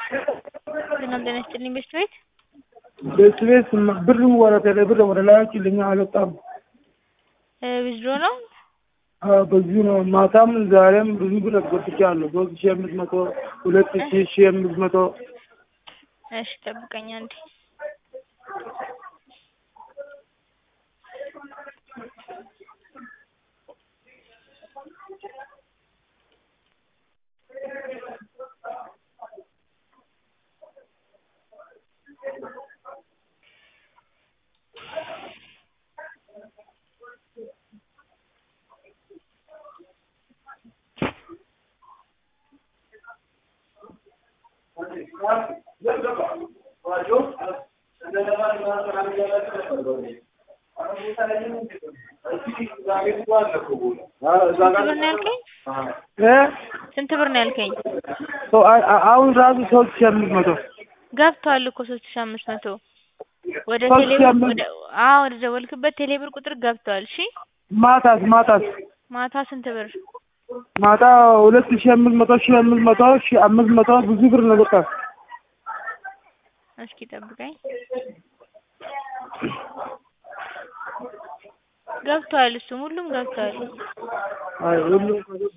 ሰላም ጤና ይስጥልኝ ቤት ቤት ብር ወረደ ብር ወደ ላይ ልኛ አልወጣም ዊዝድሮ ነው በዚህ ነው ማታም ዛሬም ብዙ ብር አስገብቻለሁ 3500 2500 እሺ ጠብቀኝ አንዴ ስንት ብር ነው ያልከኝ? አሁን ራሱ 3500 ገብቷል እኮ 3500 ወደ ቴሌብር ወደ ደወልክበት ቴሌብር ቁጥር ገብቷል። እሺ ማታ ስንት ብር? ማታ 2500 500 ብዙ ብር ነው በቃ። እስኪ ጠብቀኝ። ገብቷል እሱም ሁሉም ገብቷል። አይ ሁሉም